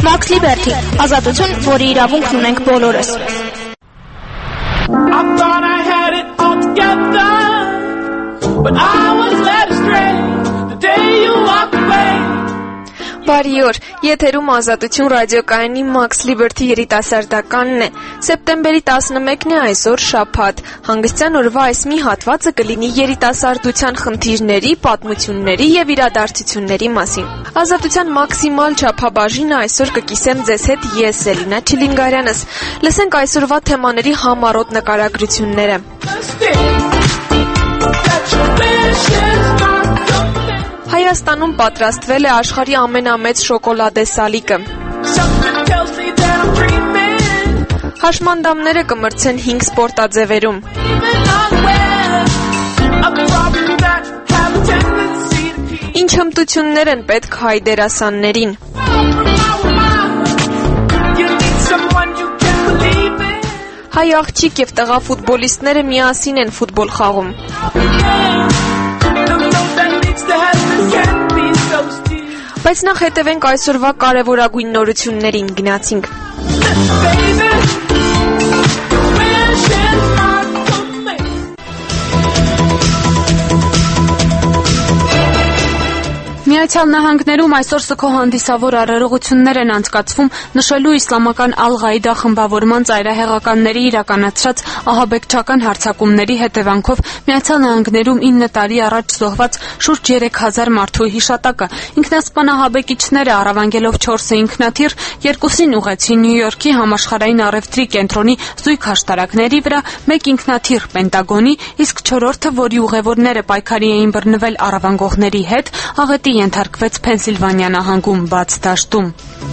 Max Liberty, ազատություն, որի իրավունքն ունենք բոլորս։ I thought I had it all together, but I was led astray the day you walked away. Բարի օր, եթերում Ազատություն ռադիոկայանի Max Liberty երիտասարդականն է։ Սեպտեմբերի 11-ն է այսօր շաբաթ։ Հանգստյան օրվա այս մի հատվածը կլինի երիտասարդության խնդիրների, պատմությունների եւ իրադարձությունների մասին։ Ազատության մաքսիմալ չափաբաժինը այսօր կկիսեմ ձեզ հետ ես, Էլինա Չիլինգարյանս։ Լսենք այսօրվա թեմաների համառոտ նկարագրությունները։ Հայաստանում պատրաստվել է աշխարհի ամենամեծ շոկոլադե-սալիկը։ Հաշմանդամները կմրցեն 5 սպորտաձևերում։ Ինչ հմտություններ են պետք հայ դերասաններին։ Հայ աղջիկ եւ տղա ֆուտբոլիստները միասին են ֆուտբոլ խաղում։ Բայց նախ հետևենք այսօրվա կարևորագույն նորություններին, գնացինք։ Միացյալ Նահանգներում այսօր սգոհանդիսավոր արարողություններ են անցկացվում նշելու իսլամական Ալ-Ղաիդա խմբավորման ծայրահեղականների իրականացրած ահաբեկչական հարձակումների հետևանքով Միացյալ Նահանգներում 9 տարի առաջ զոհված շուրջ 3000 մարդու հիշատակը։ Ինքնասպան ահաբեկիչները առավանգելով 4 ինքնաթիռ, 2-ին ուղեցին Նյու Յորքի համաշխարհային առևտրի կենտրոնի զույգ հաշտարակների վրա, 1 ինքնաթիռ Պենտագոնի, իսկ 4-ը, որի ուղևորները պայքարի էին բռնվել առավանգողների հետ, աղետի ենթարկվեց Փենսիլվանիա նահանգում բաց դաշտում։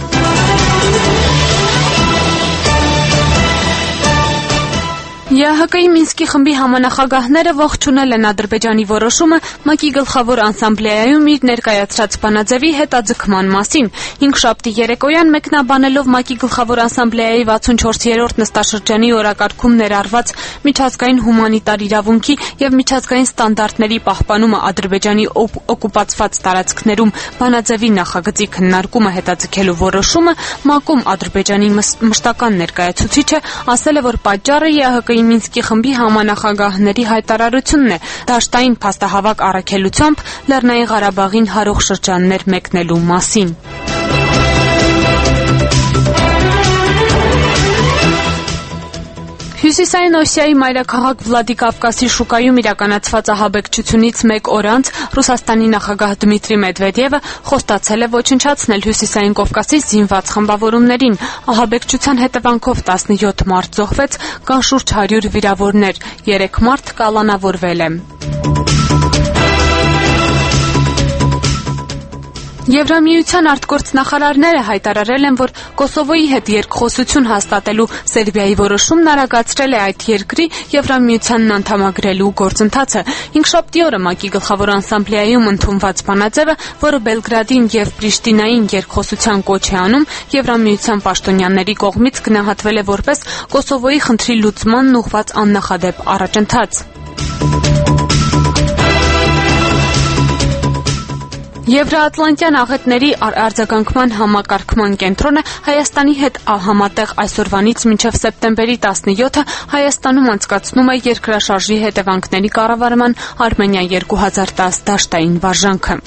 ԵԱՀԿ-ի Մինսկի խմբի համանախագահները ողջունել են Ադրբեջանի որոշումը ՄԱԿ-ի գլխավոր ասամբլեայում իր ներկայացրած բանաձևի հետաձգման մասին։ Հինգշաբթի երեկոյան մեկնաբանելով ՄԱԿ-ի գլխավոր ասամբլեայի 64-րդ նստաշրջանի օրակարգում ներառված միջազգային հումանիտար իրավունքի եւ միջազգային ստանդարտների պահպանումը Ադրբեջանի օկուպացված տարածքներում բանաձևի նախագծի քննարկումը հետաձգելու որոշումը ՄԱԿ-ում Ադրբեջանի մշտական ներկայացուցիչը ասել է, որ պատճառը ԵԱՀԿ-ի Մինսկի խմբի համանախագահների հայտարարությունն է դաշտային փաստահավաք առաքելությամբ Լեռնային Ղարաբաղին հարող շրջաններ մեկնելու մասին։ Հյուսիսային Օսիայի մայրաքաղաք Վլադիկավկասի շուկայում իրականացված ահաբեկչությունից 1 օր անց Ռուսաստանի նախագահ Դմիտրի Մեդվեդևը խոստացել է ոչնչացնել Հյուսիսային Կովկասի զինված խմբավորումներին։ Ահաբեկչության հետևանքով 17 մարդ զոհվեց, կան շուրջ 100 վիրավորներ, 3 մարդ կալանավորվել է։ Եվրամիության արտգործնախարարները հայտարարել են, որ Կոսովոյի հետ երկխոսություն հաստատելու Սերբիայի որոշումն արագացրել է այդ երկրի Եվրամիությանն անդամագրելու գործընթացը։ Հինգշաբթի օրը ՄԱԿ-ի գլխավոր ասամբլեայում ընդունված բանաձևը, որը Բելգրադին եւ Պրիշտինային երկխոսության կոչ է անում, Եվրամիության պաշտոնյաների կողմից գնահատվել է որպես Կոսովոյի խնդրի լուծմանն ուղղված աննախադեպ առաջընթաց։ Եվրոատլանտյան աղետների արձագանքման համակարգման կենտրոնը Հայաստանի հետ համատեղ այսօրվանից մինչև սեպտեմբերի 17-ը Հայաստանում անցկացնում է երկրաշարժի հետևանքների կառավարման Արմենիա 2010 դաշտային վարժանքը։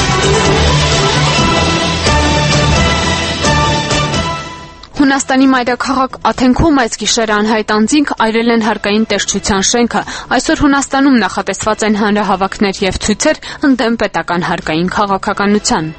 Հունաստանի մայրաքաղաք Աթենքում այս գիշեր անհայտ անձինք այրել են հարկային տեսչության շենքը։ Այսօր Հունաստանում նախատեսված են հանրահավաքներ եւ ցույցեր ընդդեմ պետական հարկային քաղաքականության։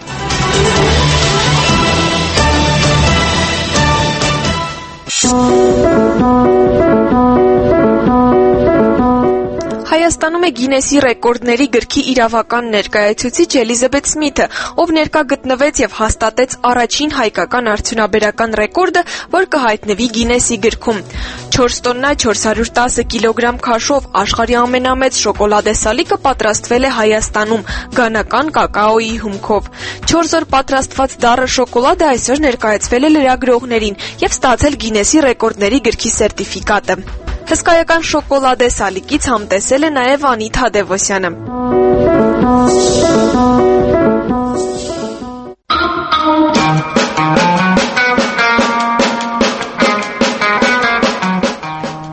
Հայաստանում է Գինեսի ռեկորդների գրքի իրավական ներկայացուցիչ Էլիզաբեթ Սմիթը, ով ներկա գտնվեց եւ հաստատեց առաջին հայկական արդյունաբերական ռեկորդը, որ կհայտնվի Գինեսի գրքում։ 4 տոննա 410 կիլոգրամ քաշով աշխարհի ամենամեծ շոկոլադե-սալիկը պատրաստվել է Հայաստանում գանական կակաոյի հումքով։ 4 օր պատրաստված դառը շոկոլադը այսօր ներկայացվել է լրագրողներին եւ ստացել Գինեսի ռեկորդների գրքի սերտիֆիկատը։ Հսկայական շոկոլադե-սալիկից համտեսել է նաև Անիթ Հադևոսյանը։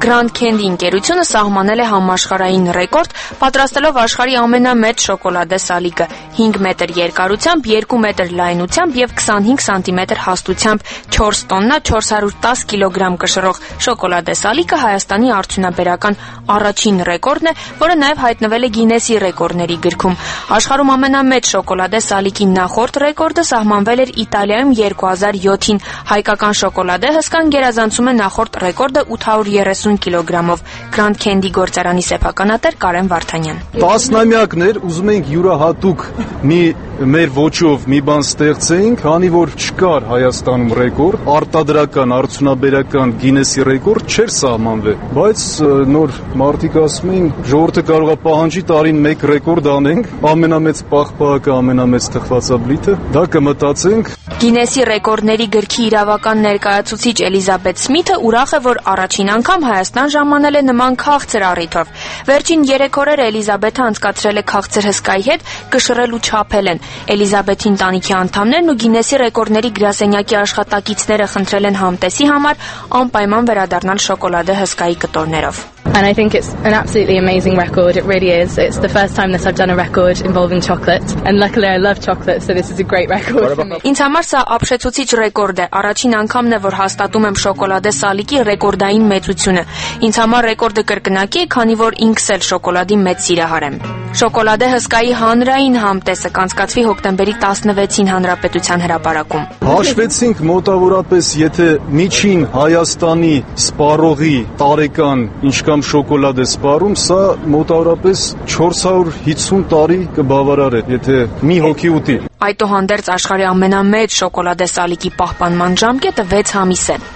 Grand Candy ընկերությունը սահմանել է համաշխարհային ռեկորդ, պատրաստելով աշխարհի ամենամեծ շոկոլադե սալիկը՝ 5 մետր երկարությամբ, 2 մետր լայնությամբ եւ 25 սանտիմետր հաստությամբ 4 տոննա 410 կիլոգրամ կշռող շոկոլադե սալիկը Հայաստանի արդյունաբերական առաջին ռեկորդն է, որը նաև հայտնվել է Գինեսի ռեկորդների գրքում։ Աշխարհում ամենամեծ շոկոլադե սալիկի նախորդ ռեկորդը սահմանվել էր Իտալիայում 2007-ին։ Հայկական շոկոլադե հսկան գերազանցում է նախորդ ռեկորդը 830 կիլոգրամով։ Grand Candy գործարանի սեփականատեր Կարեն Վարդանյան։ Տասնամյակներ ուզում ենք յուրահատուկ մեր ոճով մի բան ստեղծեինք, քանի որ չկար Հայաստանում ռեկորդ, արտադրական, արդյունաբերական Գինեսի ռեկորդ չէր սահմանվել, բայց նոր մարդիկ ասում էին, ժողովուրդը կարող է պահանջի տարին 1 ռեկորդ անենք, ամենամեծ պաղպաղակը, ամենամեծ թխվածաբլիթը, դա կմտածենք։ Գինեսի ռեկորդների գրքի իրավական ներկայացուցիչ Էլիզաբեթ Սմիթը ուրախ է, որ առաջին անգամ Հայաստան ժամանել է նման քաղցր առիթով։ Վերջին 3 օրեր Էլիզաբեթը անցկացրել է քաղցր հսկայի հետ, կշռել ու չափել են։ Էլիզաբեթի ընտանիքի անդամներն ու Գինեսի ռեկորդների գրասենյակի աշխատակիցները խնդրել են համտեսի համար անպայման վերադառնալ շոկոլադե հսկայի կտորներով։ And I think it's an absolutely amazing record. It really is. It's the first time that I've done a record involving chocolate. And luckily I love chocolate, so this is a great record for me. Ինձ համար սա ապշեցուցիչ ռեկորդ է։ Առաջին անգամն է, որ հաստատում եմ շոկոլադե սալիկի ռեկորդային մեծությունը։ Ինձ համար ռեկորդը կրկնակի է, քանի որ ինքս էլ շոկոլադի մեծ սիրահար եմ։ Շոկոլադե հսկայի հանրային համտեսը կանցկացվի հոկտեմբերի 16-ին Հանրապետության հրապարակում։ Հաշվեցինք մոտավորապես, եթե միջին Հայաստանի սպառողի տարեկան ինչքան շոկոլադ է սպառում, սա մոտավորապես 450 տարի կբավարարի, եթե մի հոգի ուտի։ Այդուհանդերձ աշխարհի ամենամեծ շոկոլադե սալիկի պահպանման ժամկետը 6 ամիս է։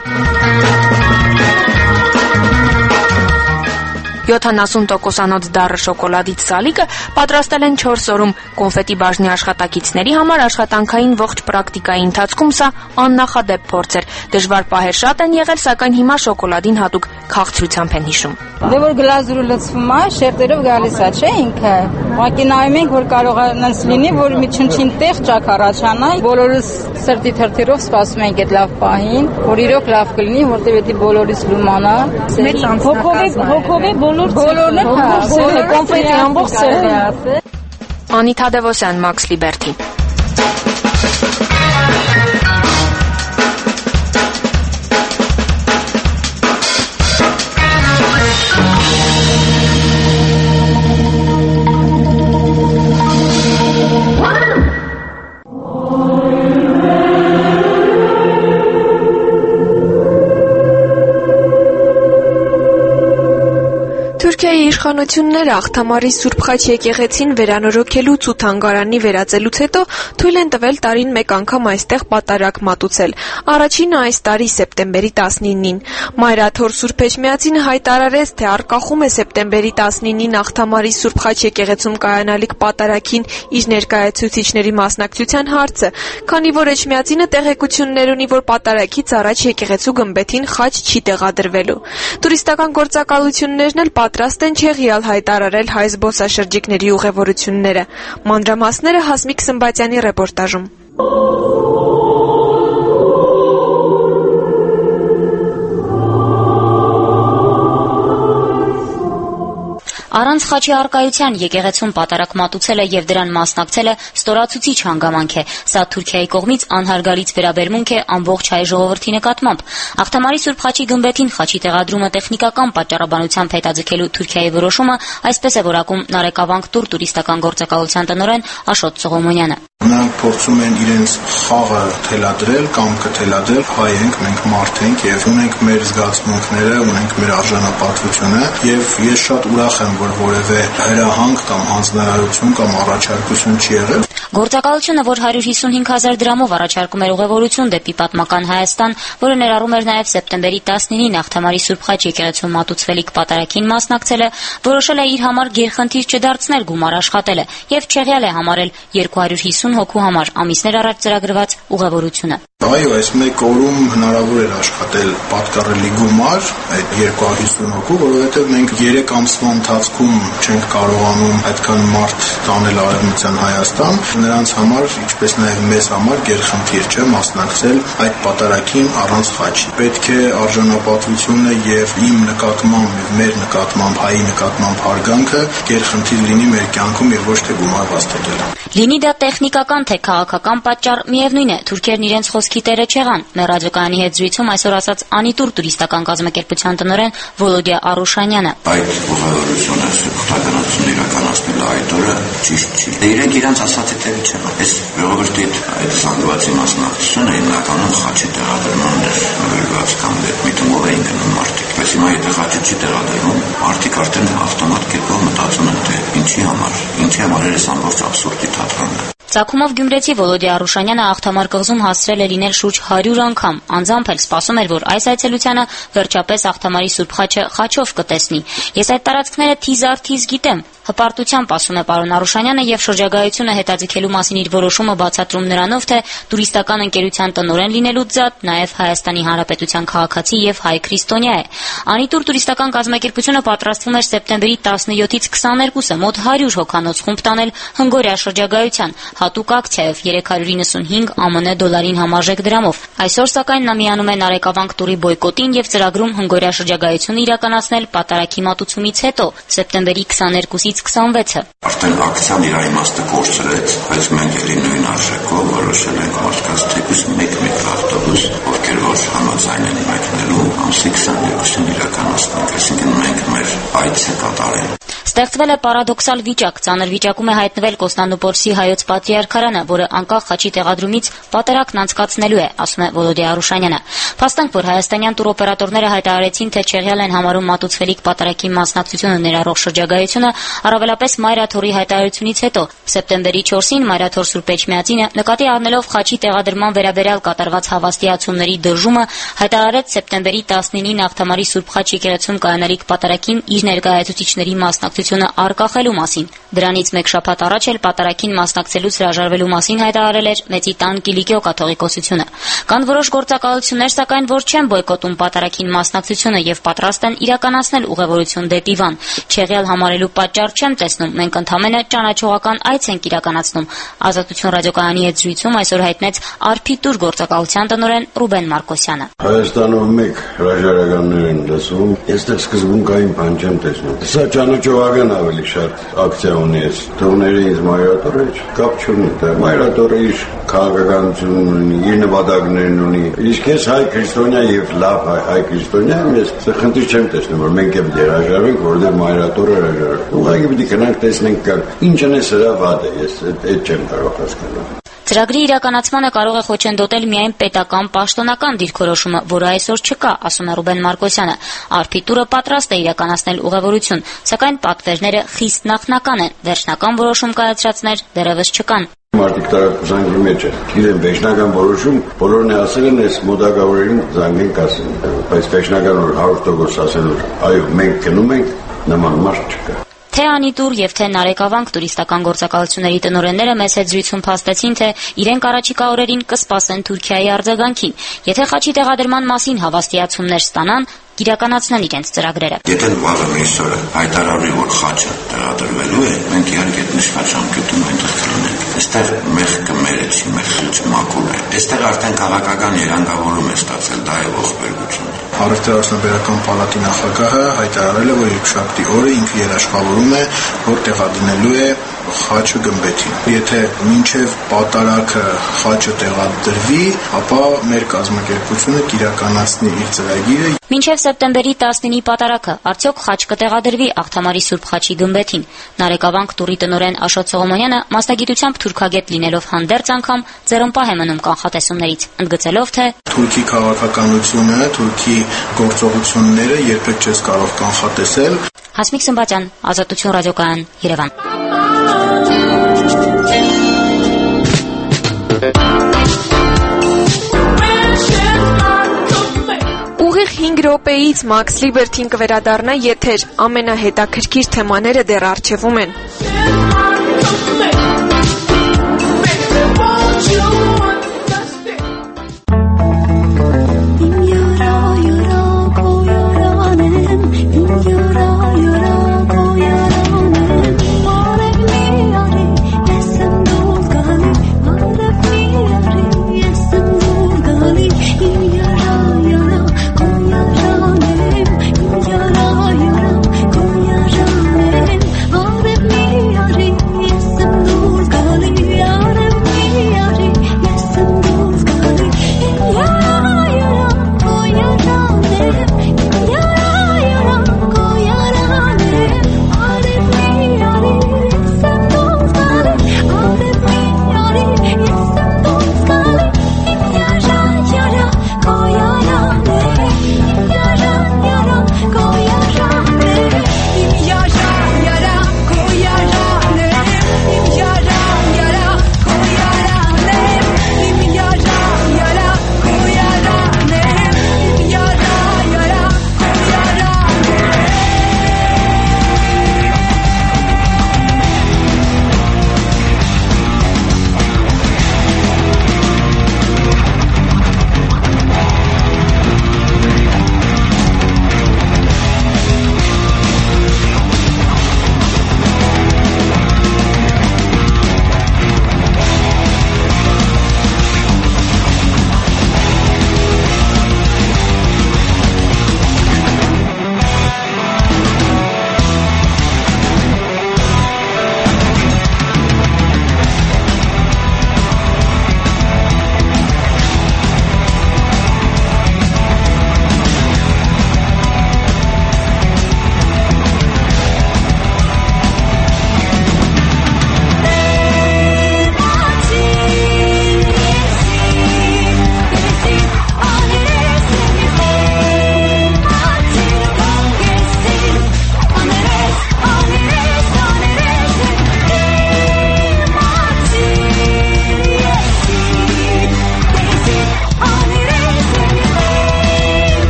70%-անոց դառը շոկոլադից սալիկը պատրաստել են 4 օրում։ Կոնֆետի բաժնի աշխատակիցների համար աշխատանքային ողջ պրակտիկայի ընթացքում սա աննախադեպ փորձ էր։ Դժվար պահեր շատ են եղել, սակայն հիմա շոկոլադին հատուկ քաղցրությամբ են հիշում։ Դե որ գլազուրը լցվում է, շերտերով գալիս է, չէ՞ ինքը։ Ուղղակի նայում ենք, որ կարող է նենց լինի, որ մի չնչին տեղ ճակ առաջանա։ Բոլորս սրտի թրթիրով սպասում ենք այդ լավ պահին, որ իրոք լավ կլինի, որտեղ դի բոլորից լումանա։ Մեծ հոգով բոլորն կոնֆետի ամբողջ սեղը։ Անիթա Դևոսյան, Max Liberty։ Թուրքիայի իշխանությունները Աղթամարի Սուրբ Խաչ եկեղեցին վերանորոգելուց ու թանգարանի վերածելուց հետո թույլ են տվել տարին 1 անգամ այստեղ պատարագ մատուցել։ Առաջինը այս տարի սեպտեմբերի 19-ին։ Մայրաթոր Սուրբ Էջմիածինը հայտարարեց, թե արկախում է սեպտեմբերի 19-ին Աղթամարի Սուրբ Խաչ եկեղեցում կայանալիք պատարագին իր ներկայացուցիչների մասնակցության հարցը, քանի որ Էջմիածինը տեղեկություններ ունի, որ պատարագից առաջ եկեղեցու գմբեթին խաչ չի տեղադրվելու։ Տուրիստական գործակալություններն էլ պատրաստ են չեղյալ հայտարարել հայ զբոսաշրջիկների ուղևորությունները։ Մանրամասները Հասմիկ Սմբատյանի ռեպորտաժում։ Առանց խաչի առկայության եկեղեցում պատարագ մատուցելը եւ դրան մասնակցելը ստորացուցիչ հանգամանք է։ Սա Թուրքիայի կողմից անհարգալից վերաբերմունք է ամբողջ հայ ժողովրդի նկատմամբ։ Աղթամարի Սուրբ Խաչի գմբեթին խաչի տեղադրումը տեխնիկական պատճառաբանությամբ հետաձգելու Թուրքիայի որոշումը այսպես է որակում Նարեկավանք տուր տուրիստական գործակալության տնօրեն Աշոտ Սողոմոնյանը։ Նրանք փորձում են իրենց խաղը թելադրել կամ կթելադրել, հայ ենք, մենք մարդ ենք եւ ունենք մեր զգացմունքները, ունենք մեր արժանապատվությունը եւ ես շատ ուրախ եմ, որ որևէ հրահանգ կամ հանձնարարություն կամ առաջարկություն չի եղել։ Գործակալությունը, որ 155,000 դրամով առաջարկում էր ուղևորություն դեպի պատմական Հայաստան, որը ներառում էր նաև սեպտեմբերի 19-ին Աղթամարի Սուրբ Խաչ եկեղեցում մատուցվելիք պատարագին մասնակցելը, որոշել է իր համար գերխնդիր չդարձնել գումար աշխատելը եւ չեղյալ է համարել 250 հոգու համար ամիսներ առաջ ծրագրված ուղևորությունը։ Այո, այս 1 օրում հնարավոր էր աշխատել պատկառելի գումար այդ 250 հոգու, որովհետև մենք 3 ամսվա ընթացքում չենք կարողանում այդքան մարդ տանել Արևմտյան Հայաստան։ նրանց համար, ինչպես նաև մեզ համար գերխնդիր չէ մասնակցել այդ պատարագին առանց խաչի։ Պետք է արժանապատվությունը եւ իմ նկատմամբ, մեր նկատմամբ, հայի նկատմամբ հարգանքը գերխնդիր լինի մեր կյանքում եւ ոչ թե գումար վաստակելը։ Լինի դա տեխնիկական թե քաղաքական պատճառ, միևնույն է, թուրքերն իրենց խոսքի տերը չեղան։ Մեր ռադիոկայանի հետ զրույցում այսօր ասաց Անիտուր տուրիստական կազմակերպության տնօրեն Վոլոդիա Արուշանյանը։ Այդ ուղղավորությունը սեփականացումն իրականացնելը այդ օրը ճիշտ չի։ Իրենք իրենց ասած հետևի չեն։ Այս ժողովրդի այդ զանգվածի մասնակցությունը հիմնականում խաչի տեղադրման էր նվիրված կամ միտումով էին գնում մարդիկ։ Բայց հիմա եթե խաչը չի տեղադրվում, մարդիկ արդեն ավտոմատ կերպով մտածում են, թե ինչի համար է այս ամբողջ աբսուրդի թատրոնը։ Ծագումով գյումրեցի Վոլոդիա Արուշանյանը Աղթամար կղզում հասցրել է լինել շուրջ 100 անգամ, անձամբ էլ սպասում էր, որ այս այցելությանը վերջապես Աղթամարի Սուրբ խաչը խաչով կտեսնի։ Ես այդ տարածքները թիզ գիտեմ, հպարտությամբ ասում է պարոն Արուշանյանը եւ շրջագայությունը հետաձգելու մասին իր որոշումը բացատրում նրանով, թե տուրիստական ընկերության տնօրեն լինելուց զատ նաեւ Հայաստանի Հանրապետության քաղաքացի եւ հայ քրիստոնյա է։ Անիտուր տուրիստական կազմակերպությունը պատրաստվում էր սեպտեմբերի 17-ից 22-ը մոտ 100 հոգանոց խումբ տանել Հնգորիա շրջագայության հատուկ ակցիայով 395 ԱՄՆ դոլարին համարժեք դրամով։ Այսօր սակայն նա միանում է Նարեկավանք տուրի բոյկոտին եւ ծրագրում Հնգորիա շրջագայությունը իրականացնել պատարագի մատուցումից հետո սեպտեմբերի 22-ից 26-ը։ Արդեն ակցիան իր իմաստը կորցրեց, բայց մենք ելի նույն արժեքով որոշել ենք մարդկանց թեկուզ մեկ ավտոբուս, ովքեր որ համաձայն են մեկնելու ամսի 22-ին իրականացնենք, այսինքն մենք մեր այցը կատարենք։ Ստեղծվել է պարադոքսալ վիճակ, ծանր վիճակում է հայտնվել Կոստանդնուպոլսի հայոց պատրիարքարանը, որը անկախ խաչի տեղադրումից պատարագն անցկացնելու է, ասում է Վոլոդիա Արուշանյանը։ Փաստանք, որ հայաստանյան տուրօպերատորները հայտարարեցին, թե չեղյալ են համարում մատուցվելիք պատարագի մասնակցությունը ներառող շրջագայությունը, առավելապես Մայրաթորի հայտարարությունից հետո սեպտեմբերի 4-ին Մայրաթոր Սուրբ Էջմիածինը նկատի առնելով խաչի տեղադրման վերաբերյալ կատարված հավաստիացումների դրժումը հայտարարեց սեպտեմբերի 19-ին Աղթամարի Սուրբ Խաչ եկեղեցում կայանալիք պատարագին իր ներկայացուցիչների մասնակցությունը արկախելու մասին։ Դրանից մեկ շաբաթ առաջ էլ պատարագին մասնակցելուց հրաժարվելու մասին հայտարարել էր Մեծի տան Կիլիկիո կաթողիկոսությունը։ Կան որոշ գործակալություններ, սակայն որ չեն բոյկոտում պատարագին մասնակցությունը եւ պատրաստ են իրականացնել ուղևորություն դեպի Վան։ Չեղյալ համարելու պատճառ չեմ տեսնում, մենք ընդհանրապես ճանաչողական այց ենք իրականացնում։ Ազատություն ռադիոկայանի հետ զրույցում այսօր հայտնեց Արփիտուր գործակալության տնօրեն Ռուբեն Մարկոսյանը։ Հայաստանում մեկ հրաժարականներ են լսվում, այստեղ սկզբունքային բան չեմ տեսնում։ Սա ճանաչողական ավելի շատ ակցիա ունի, թողները ինձ Մայրաթորը կապ չունի, դա Մայրաթորը իր քաղաքականությունն ունի, իր նպատակներն ունի։ Իսկ ես հայ քրիստոնյա եւ լավ հայ քրիստոնյա եմ, ես խնդիր չեմ տեսնում, որ մենք էլ հրաժարվենք, որովհետեւ Մայրաթորը հրաժարվի։ Ուղղակի պիտի գնանք տեսնենք ինչն է սրա վատը, ես այդ չեմ կարող հասկանալ։ Ծրագրի իրականացմանը կարող է խոչընդոտել միայն պետական պաշտոնական դիրքորոշումը, որը այսօր չկա, ասում է Ռուբեն Մարկոսյանը։ Արփիտուրը պատրաստ է իրականացնել ուղևորություն, սակայն պատվերները խիստ նախնական են, վերջնական որոշում կայացրածներ դեռևս չկան։ Մարդիկ տարածքի մեջ են, գիտեն վերջնական որոշում, բոլորն ասել են այս մոտակավորերին զանգենք ասեն, բայց վերջնական 100% ասել որ այո, մենք գնում ենք, նման մարդ չկա։ Թե Անիտուր եւ թե Նարեկավանք տուրիստական գործակալությունների տնօրենները մեծ հետ զրույցում փաստեցին, թե իրենք առաջիկա օրերին կսպասեն Թուրքիայի արձագանքին։ Եթե խաչի տեղադրման մասին հավաստիացումներ ստանան, իրականացնեն իրենց ծրագրերը։ Եթե վաղը միսօրը հայտարարի, որ խաչը տեղադրվելու է, մենք իհարկե նշված ժամկետում այնտեղ կլինենք։ Այստեղ մեղքը մերը չի, մեղքը մաքուր է։ Այստեղ արդեն քաղաքական երանգավորում է ստացել, դա է ողբերգությունը։ Առևտրաձնաբերական պալատի նախագահը հայտարարել է, որ երկշաբթի օրը ինքը երաշխավորում է, որ տեղադրնելու է խաչը գմբեթին։ Եթե մինչև պատարագը խաչը տեղադրվի, ապա մեր կազմակերպությունը կիրականացնի իր ծրագիրը։ Մինչև սեպտեմբերի 19-ի պատարագը արդյոք խաչ կտեղադրվի Աղթամարի Սուրբ Խաչի գմբեթին։ Նարեկավանք տուրի տնօրեն Աշոտ Սողոմոնյանը մասնագիտությամբ թուրքագետ լինելով հանդերձ անգամ ձեռնպահ է մնում կանխատեսումներից, ընդգծելով, թե Թուրքի քաղաքականությունը, Թուրքի գործողությունները երբեք չես կարող կանխատեսել։ Հասմիկ Սմբատյան, Ազատություն ռադիոկայան, Երևան։ Ուղիղ 5 րոպեից Max Liberty-ին կվերադառնա եթեր, ամենահետաքրքիր թեմաները դեռ առջևում են։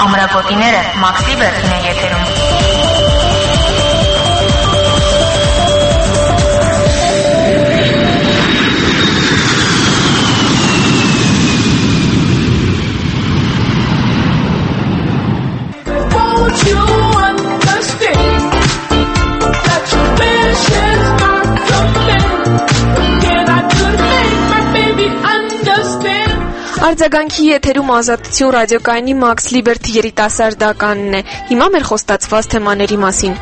Ամրագոտիները Մաքս Լիբերտին է եթերում։ Արձագանքի եթերում Ազատություն ռադիոկայանի Մաքս Լիբերտի երիտասարդականն է։ Հիմա մեր խոստացված թեմաների մասին։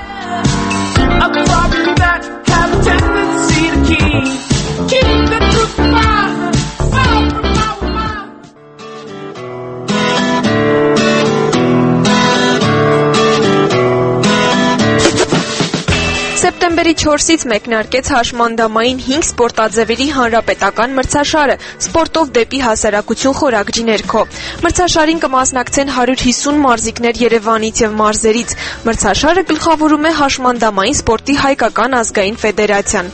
Սեպտեմբերի 4-ից մեկնարկեց հաշմանդամային 5 սպորտաձևերի հանրապետական մրցաշարը «Սպորտով դեպի հասարակություն» խորագրի ներքո։ Մրցաշարին կմասնակցեն 150 մարզիկներ Երևանից եւ մարզերից։ Մրցաշարը գլխավորում է հաշմանդամային սպորտի հայկական ազգային ֆեդերացիան։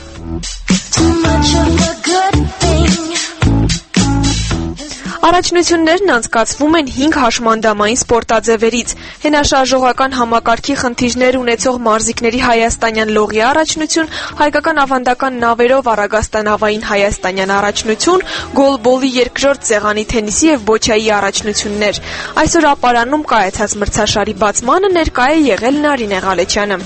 Առաջնություններն անցկացվում են 5 հաշմանդամային սպորտաձևերից։ Հենաշարժողական համակարգի խնդիրներ ունեցող մարզիկների հայաստանյան լողի առաջնություն, հայկական ավանդական նավերով առագաստանավային հայաստանյան առաջնություն, գոլբոլի երկրորդ սեղանի թենիսի եւ բոչայի առաջնություններ։ Այսօր ապարանում կայացած մրցաշարի բացմանը ներկա է եղել Նարինե Ղալեչյանը։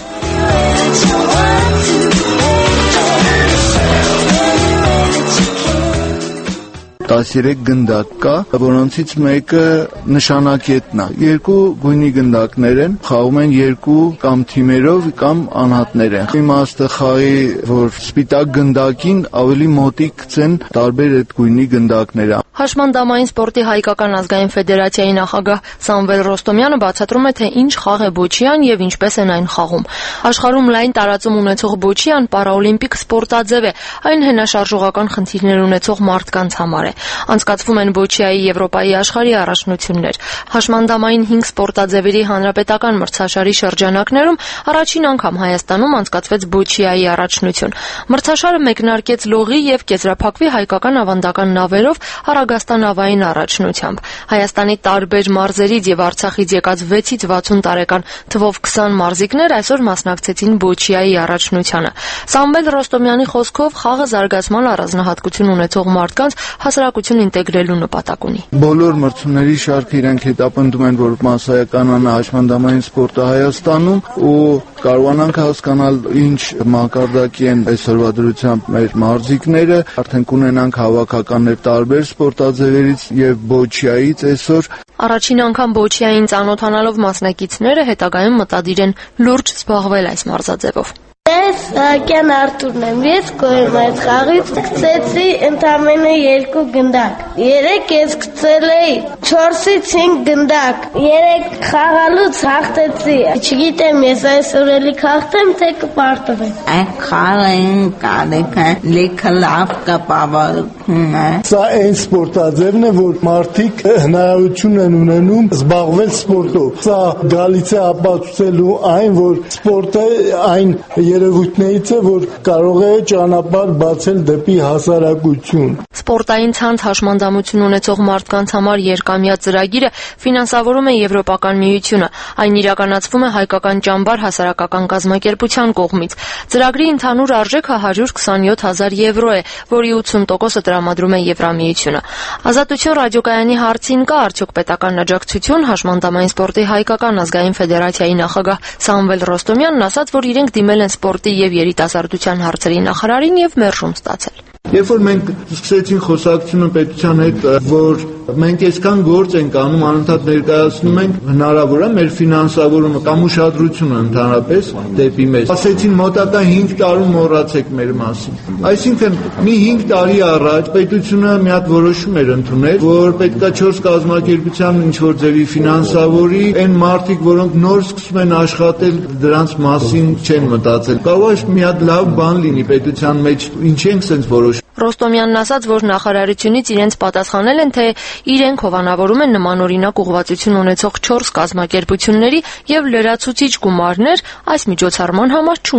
13 գնդակ կա, որոնցից մեկը նշանակետն է։ Երկու գույնի գնդակներ են, խաղում են երկու կամ թիմերով կամ անհատներ են։ Իմաստը խաղի, որ սպիտակ գնդակին ավելի մոտիկ գցեն տարբեր այդ գույնի գնդակները։ Հաշմանդամային սպորտի հայկական ազգային ֆեդերացիայի նախագահ Սամվել Ռոստոմյանը բացատրում է, թե ինչ խաղ է բոչիան եւ ինչպես են այն խաղում։ Աշխարհում լայն տարածում ունեցող բոչիան պարաօլիմպիկ սպորտաձև է, այն հենաշարժողական խնդիրներ ունեցող մարդկանց համար է։ Անցկացվում են բոչիայի Եվրոպայի աշխարհի առաջնություններ։ Հաշմանդամային 5 սպորտաձևերի հանրապետական մրցաշարի շրջանակներում առաջին անգամ Հայաստանում անցկացվեց բոչիայի առաջնություն։ Մրցաշարը մեկնարկեց լողի եւ կեզրափակվի հայկական ավանդական նավերով առագաստանավային առաջնությամբ։ Հայաստանի տարբեր մարզերից եւ Արցախից եկած 6-ից 60 տարեկան թվով 20 մարզիկներ այսօր մասնակցեցին բոչիայի առաջնությանը։ Սամվել Ռոստոմյանի խոսքով խաղը զարգացման առանձնահատկություն ունեցող մարդկանց հասարակություն ինտեգրելու նպատակ ունի։ Բոլոր մրցումների շարքը իրենք հետապնդում են, որ մասսայականանա հաշմանդամային սպորտը Հայաստանում ու կարողանանք հասկանալ ինչ մակարդակի են այսօրվա դրությամբ մեր մարզիկները, արդեն կունենանք հավաքականներ տարբեր սպորտաձևերից եւ բոչիայից այսօր։ Առաջին անգամ բոչիային ծանոթանալով մասնակիցները հետագայում մտադիր են լուրջ զբաղվել այս մարզաձևով։ Ես Սահակյան Արթուրն եմ, ես կոյեմ այդ խաղից, գցեցի ընդամենը 2 գնդակ, 3 ես գցել էի 4-ից 5 գնդակ, 3 խաղալուց հաղթեցի, չգիտեմ ես այսօր էլի կհաղթեմ, թե կպարտվեմ։ Այդ խաղային կարիքը լիքը լավ կապավարում է։ Սա այն սպորտաձևն է, որ մարդիկ հնարավորություն են ունենում զբաղվել սպորտով։ Սա գալիս է ապացուցելու այն, որ սպորտը այն երևույթներից է, որ կարող է ճանապարհ բացել դեպի հասարակություն։ Սպորտային ցանց հաշմանդամություն ունեցող մարդկանց համար երկամյա ծրագիրը ֆինանսավորում է Եվրոպական միությունը։ Այն իրականացվում է հայկական ճամբար հասարակական կազմակերպության կողմից։ Ծրագրի ընդհանուր արժեքը 127,000 եվրո է, որի 80%-ը տրամադրում է Եվրամիությունը։ Ազատություն ռադիոկայանի հարցին կա արդյոք պետական աջակցություն, հաշմանդամային սպորտի հայկական ազգային ֆեդերացիայի նախագահ Սամվել Ռոստոմյանն ասաց, որ իրենք դիմել են սպորտի եւ երիտասարդության հարցերի նախարարին եւ մերժում ստացել։ Երբ որ մենք սկսեցին խոսակցությունը պետության հետ, որ մենք այսքան գործ ենք անում, անընդհատ ներկայացնում ենք, հնարավոր է մեր ֆինանսավորումը կամ ուշադրությունը ընդհանրապես դեպի մեզ։ Ասեցին մոտակա 5 տարում մոռացեք մեր մասին։ Այսինքն մի 5 տարի առաջ պետությունը մի հատ որոշում էր ընդունել, որ պետքա 4 կազմակերպության ինչ որ ձևի ֆինանսավորի, այն մարդիկ, որոնք նոր սկսում են աշխատել, դրանց մասին չեն մտածել։ Կարող է մի հատ լավ բան լինի պետության մեջ, ինչ ենք sense որոշ։ Ռոստոմյանն ասաց, որ նախարարությունից իրենց պատասխանել են, թե իրենք հովանավորում են նմանօրինակ ուղղվածություն ունեցող 4 կազմակերպությունների եւ լրացուցիչ գումարներ այս միջոցառման համար չունեն։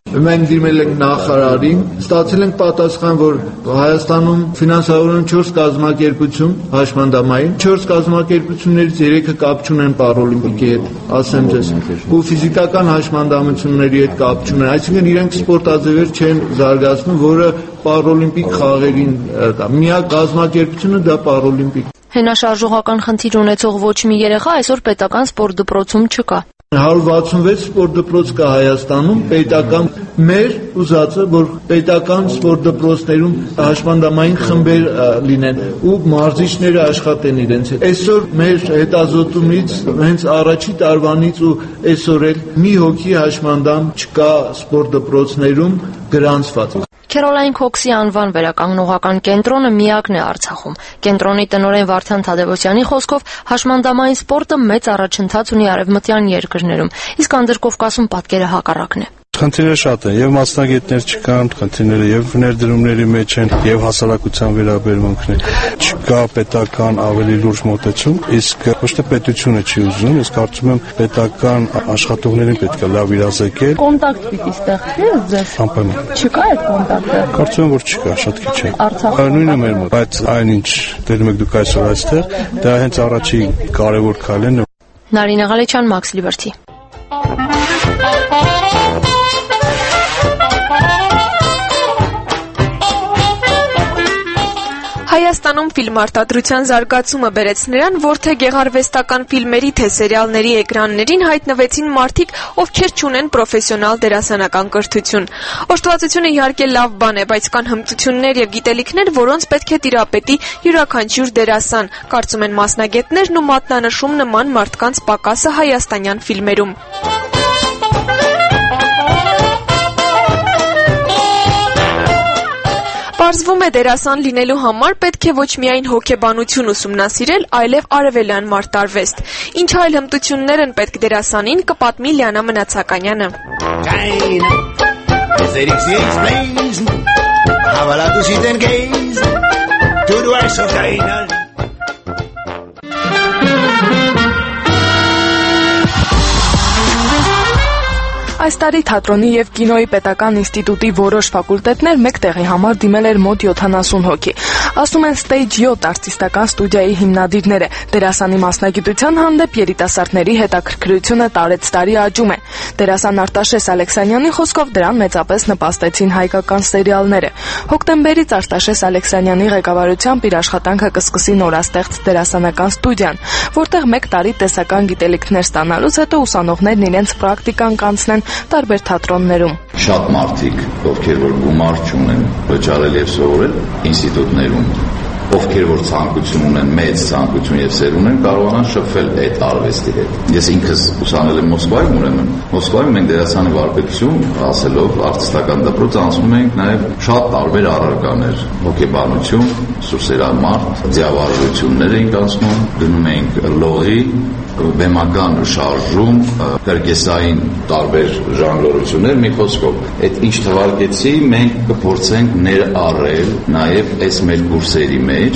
Մենք դիմել ենք նախարարին, ստացել ենք պատասխան, որ Հայաստանում ֆինանսավորում 4 կազմակերպություն հաշմանդամային, 4 կազմակերպություններից 3-ը կապ չունեն Պարաօլիմպիկի հետ, ասեմ ձեզ, ու ֆիզիկական հաշմանդամությունների հետ կապ չունեն, այսինքն իրենք սպորտաձևեր չեն զարգացնում, որը Պարաօլիմպիկ խաղերին կա։ Միակ կազմակերպությունը դա Պարաօլիմպիկ։ Հենաշարժողական խնդիր ունեցող ոչ մի երեխա այսօր պետական սպորտ դպրոցում չկա։ 166 սպորտ դպրոց կա Հայաստանում, պետական մեր ուզածը, որ պետական սպորտ դպրոցներում հաշմանդամային խմբեր լինեն ու մարզիչները աշխատեն իրենց հետ։ Այսօր մեր հետազոտումից հենց առաջի տարվանից ու այսօր էլ մի հոգի հաշմանդամ չկա սպորտ դպրոցներում գրանցված։ Քերոլայն Քոքսի անվան վերականգնողական կենտրոնը միակն է Արցախում։ Կենտրոնի տնօրեն Վարդան Թադևոսյանի խոսքով հաշմանդամային սպորտը մեծ առաջընթաց ունի արևմտյան երկրներում, իսկ Անդրկովկասում պատկերը հակառակն է։ Խնդիրները շատ են, եւ մասնագետներ չկան, խնդիրները եւ ներդրումների մեջ են, եւ հասարակության վերաբերմունքն է։ Չկա պետական ավելի լուրջ մոտեցում, իսկ ոչ թե պետությունը չի ուզում, իսկ կարծում եմ պետական աշխատողներին պետք է լավ իրազեկել։ Կոնտակտ պիտի ստեղծվի ձեզ։ Անպայման։ Չկա այդ կոնտակտը։ Կարծում եմ, որ չկա, շատ քիչ է։ Արցախում նույնը մեր մոտ, բայց այնինչ դերում եք դուք այսօր այստեղ, դա հենց առաջի կարևոր քայլն է։ Նարինե Ղալեչյան, Մաքս Լիբերթի։ Հայաստանում ֆիլմարտադրության զարգացումը բերեց նրան, որ թե գեղարվեստական ֆիլմերի, թե սերիալների էկրաններին հայտնվեցին մարդիկ, ովքեր չունեն պրոֆեսիոնալ դերասանական կրթություն։ Օժտվածությունը իհարկե լավ բան է, բայց կան հմտություններ եւ գիտելիքներ, որոնց պետք է տիրապետի յուրաքանչյուր դերասան, կարծում են մասնագետներն ու մատնանշում նման մարդկանց պակասը հայաստանյան ֆիլմերում։ Պարզվում է դերասան լինելու համար պետք է ոչ միայն հոգեբանություն ուսումնասիրել, այլև արևելյան մարտարվեստ։ Ինչ այլ հմտություններ են պետք դերասանին, կպատմի Լիանա Մնացականյանը։ Այս տարի թատրոնի եւ կինոյի պետական ինստիտուտի որոշ ֆակուլտետներ մեկ տեղի համար դիմել էր մոտ 70 հոգի։ Ասում են Stage 7 արտիստական ստուդիայի հիմնադիրները, դերասանի մասնագիտության հանդեպ երիտասարդների հետաքրքրությունը տարեցտարի աճում է։ Դերասան Արտաշես Ալեքսանյանի խոսքով դրան մեծապես նպաստեցին հայկական սերիալները։ Հոկտեմբերից Արտաշես Ալեքսանյանի ղեկավարությամբ իր աշխատանքը կսկսի նորաստեղծ դերասանական ստուդիան, որտեղ մեկ տարի տեսական գիտելիքներ ստանալուց հետո ուսանողներն իրենց պրակտիկան կանցնեն տարբեր թատրոններում։ Շատ մարդիկ, ովքեր որ գումար չունեն, վճարել եւ սովորել ինստիտուտներում, ովքեր որ ցանկություն ունեն, մեծ ցանկություն եւ սեր ունեն, կարողանան շփվել այդ արվեստի հետ։ Ես ինքս ուսանել եմ Մոսկվայում, ուրեմն Մոսկվայում մենք դերասանի վարպետություն ասելով արտիստական դպրոց անցնում ենք նաեւ շատ տարբեր առարկաներ, հոգեբանություն, սուսերամարտ, ձիավարժություններ ենք անցնում, գնում ենք լողի, բեմական շարժում, կրկեսային տարբեր ժանրություններ, մի խոսքով, այդ ինչ թվարկեցի, մենք կփորձենք ներառել նաև այս մեր կուրսերի մեջ։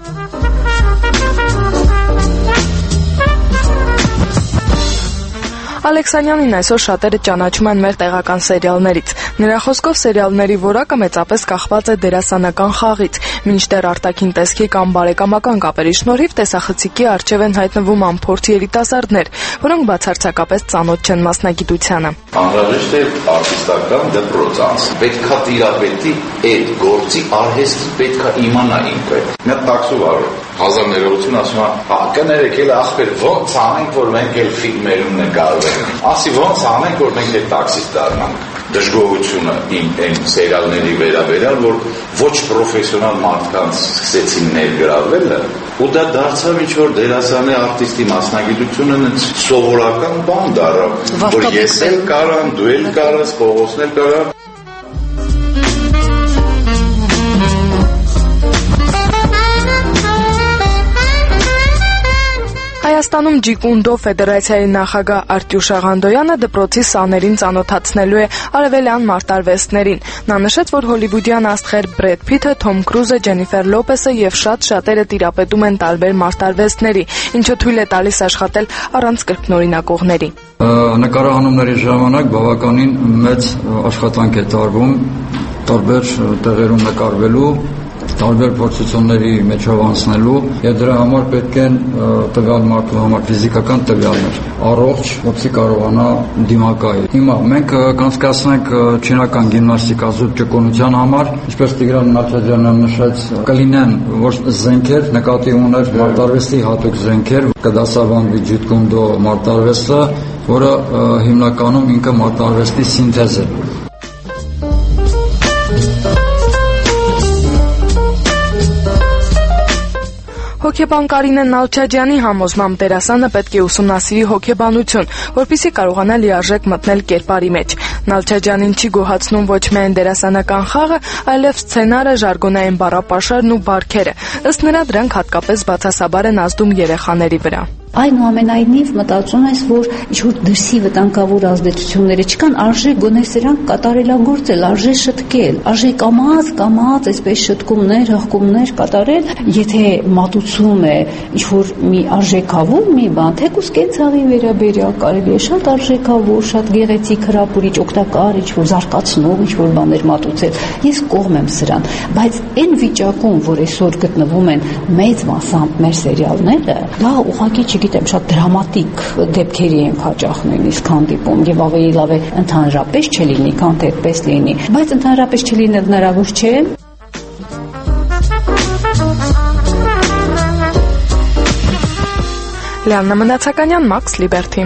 Ալեքսանյանին այսօր շատերը ճանաչում են մեր տեղական սերիալներից։ Նրա խոսքով սերիալների որակը մեծապես կախված է դերասանական խաղից, մինչդեռ արտաքին տեսքի կամ բարեկամական կապերի շնորհիվ տեսախցիկի առջև են հայտնվում անփորձ երիտասարդներ, որոնք բացարձակապես ծանոթ չեն մասնագիտությանը։ Անհրաժեշտ է արտիստական դպրոց անց։ Պետքա տիրապետի այդ գործի արհեստի, պետքա իմանա ինքը։ Մի տաքսով արել 1000 ներողություն ասում է, կներեք էլ ախպեր, ոնց անենք, որ մենք էլ ֆիլմերում նկարվենք։ Ասի ոնց անենք, որ մենք էլ տաքսիստ դառնանք։ Դժգոհությունը իմ այն սերիալների վերաբերյալ, որ ոչ պրոֆեսիոնալ մարդկանց սկսեցին ներգրավելը, ու դա դարձավ ինչ-որ դերասանի արտիստի մասնագիտությունը սովորական բան դառավ, որ ես էլ կարամ, դու էլ կարաս, Պողոսն էլ կարա։ Հայաստանում ջիկունդո ֆեդերացիայի նախագահ Արտյուշ Աղանդոյանը դպրոցի սաներին ծանոթացնելու է արևելյան մարտարվեստներին։ Նա նշեց, որ հոլիվուդյան աստղեր Բրեդ Փիթը, Թոմ Կրուզը, Ջենիֆեր Լոպեսը եւ շատերը տիրապետում են տարբեր մարտարվեստների, ինչը թույլ է տալիս աշխատել առանց կրկնօրինակողների։ Նկարահանումների ժամանակ բավականին մեծ աշխատանք է տարվում տարբեր տեղերում նկարվելու, տարբեր փորձությունների մեջով անցնելու եւ դրա համար պետք են տվյալ մարդու համար ֆիզիկական տվյալներ առողջ, որպեսզի կարողանա դիմակայել։ Հիմա մենք կանցկացնենք չինական գիմնաստիկա զուտ ճկունության համար, ինչպես Տիգրան Նալչաջյանը նշեց, կլինեն ոչ զենքեր, նկատի ուներ մարտարվեստի հատուկ զենքեր, կդասավանդվի ջիկունդո մարտարվեստը, որը հիմնականում ինքը մարտարվեստի սինթեզ է։ Հոգեբան Կարինե Նալչաջյանի համոզմամբ դերասանը պետք է ուսումնասիրի հոգեբանություն, որպեսզի կարողանա լիարժեք մտնել կերպարի մեջ։ Նալչաջյանին չի գոհացնում ոչ միայն դերասանական խաղը, այլև սցենարը, ժարգոնային բառապաշարն ու բարքերը։ Ըստ նրա դրանք հատկապես բացասաբար են ազդում երեխաների վրա։ Այնուամենայնիվ մտածում ես, որ ինչ-որ դրսի վտանգավոր ազդեցությունները չկան, արժե գոնե սրանք կատարելագործել, արժե շտկել, արժե կամաց, այսպես շտկումներ, հղկումներ կատարել, եթե մատուցում է ինչ-որ մի արժեքավոր մի բան, թեկուզ կենցաղի վերաբերյալ կարելի է շատ արժեքավոր, շատ գեղեցիկ, հրապուրիչ, օգտակար, ինչ-որ զարգացնող, ինչ-որ բաներ մատուցել։ Ես կողմ եմ սրան, բայց այն վիճակում, որ այսօր գտնվում են մեծ մասամբ մեր սերիալները, դա ուղղակի չգիտեմ, շատ դրամատիկ դեպքերի ենք հաճախ նույնիսկ հանդիպում եւ ավելի լավ է ընդհանրապես չլինի, քան թե այդպես լինի, բայց ընդհանրապես չլինել հնարավոր չէ։ Լիաննա Մնացականյան, Max Liberty։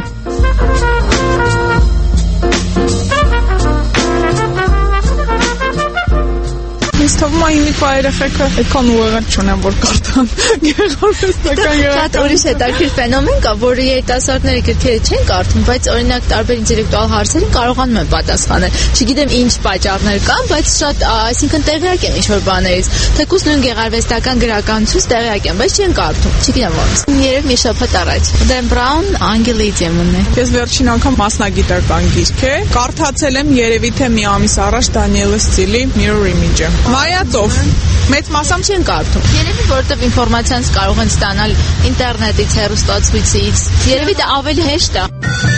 Ինձ թվում է հիմիկվա երեխեքը այդքան ուղեղը չունեն, որ կարդան գեղարվեստական Շատ ուրիշ հետաքրքիր ֆենոմեն կա, որ երիտասարդները գրքերը չեն կարդում, բայց օրինակ տարբեր ինտելեկտուալ հարցերին կարողանում են պատասխանել։ Չգիտեմ ինչ պատճառներ կան, բայց շատ, այսինքն տեղյակ են ինչ-որ բաներից։ Թեկուզ նույն գեղարվեստական գրականությունից տեղյակ են, բայց չեն կարդում։ Չգիտեմ ոնց։ Երևի մի շաբաթ առաջ։ Dan Brown անգելի դեմոնն է։ Ես վերջին անգամ մասնագիտական գիրք է կարդացել եմ երևի թե մի ամիս առաջ Դանիել Ստիլի Mirror Image-ը։ Մայացով մեծ մասամբ չեն կարդում։ Երևի որովհետև ինֆորմացիան կարող են ստանալ ինտերնետից, հեռուստացույցից։ Երևի դա ավելի հեշտ է։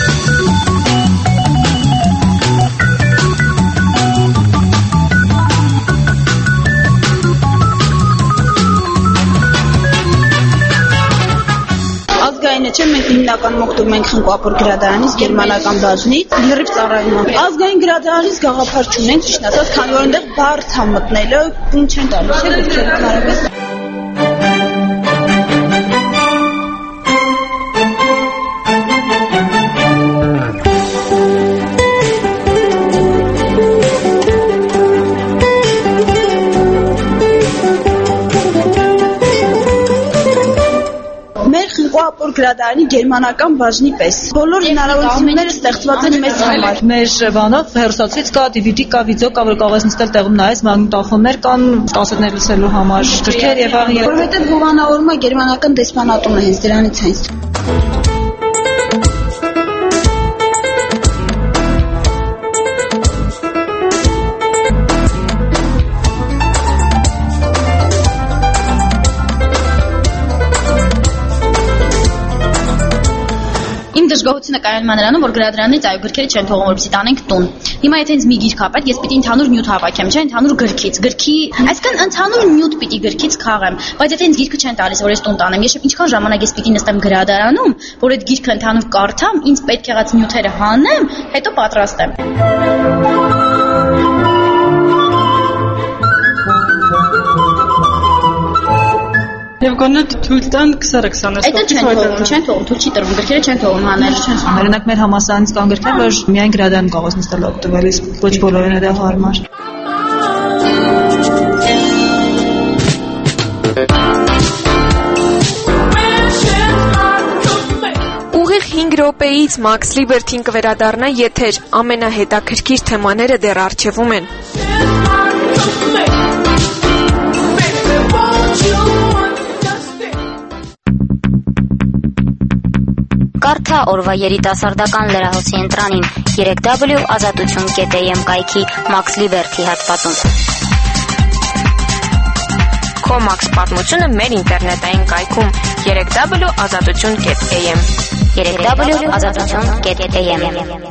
Ազգայինը չէ, մենք հիմնականում օգտվում ենք խնկոապոր գրադարանից, գերմանական բաժնից, լրիվ ծառայում։ Ազգային գրադարանից գաղափար չունենք, ճիշտ ասած, քանի որ այնտեղ բարդ է մտնելը, ինչ չեն տալիս, չէ՞, գրքերը կարևոր։ Խնկոապոր գրադարանի գերմանական բաժնի պես։ Բոլոր հնարավորությունները ստեղծված են մեզ համար։ Մեր բանով հեռուստացույց կա, DVD կա, վիդեո կա, որ կարող ես նստել տեղում նայես, մագնիտոֆոններ կան, կասետներ լսելու համար, գրքեր եւ այլն։ Որովհետեւ հովանավորումը գերմանական դեսպանատուն է, հենց դրանից է ինձ։ Դժգոհությունը կայանում է նրանում, որ գրադարանից այո գրքերը չեն թողում, որպեսզի տանենք տուն։ Հիմա եթե ինձ մի գիրք ապետ, ես պիտի ընդհանուր նյութ հավաքեմ, չէ՞, ընդհանուր գրքից, այսինքն ընդհանուր նյութ պիտի գրքից քաղեմ, բայց եթե ինձ գիրքը չեն տալիս, որ ես տուն տանեմ, ես ինչքան ժամանակ ես պիտի նստեմ գրադարանում, որ այդ գիրքը ընդհանուր կարդամ, ինձ պետք եղած նյութերը հանեմ, հետո պատրաստեմ։ Եվ գոնե թույլ տան 20-20 Այդ չեն թողում, թույլ չի տրվում, գրքերը չեն թողում հանել։ Օրինակ մեր համալսարանից կան գրքեր, որ միայն գրադարանում կարող ես նստել օգտվել, իսկ ոչ բոլորին է դա հարմար։ Ուղիղ 5 րոպեից Max Liberty-ին կվերադառնա եթեր, ամենահետաքրքիր թեմաները դեռ առջևում են։ օրակարգը օրվա երիտասարդական լրահոսի ընտրանին 3w.azatutun.am կայքի Max Liber-ի հատվածում։ Comax պատմությունը մեր ինտերնետային կայքում 3w.azatutun.am 3w.azatutun.am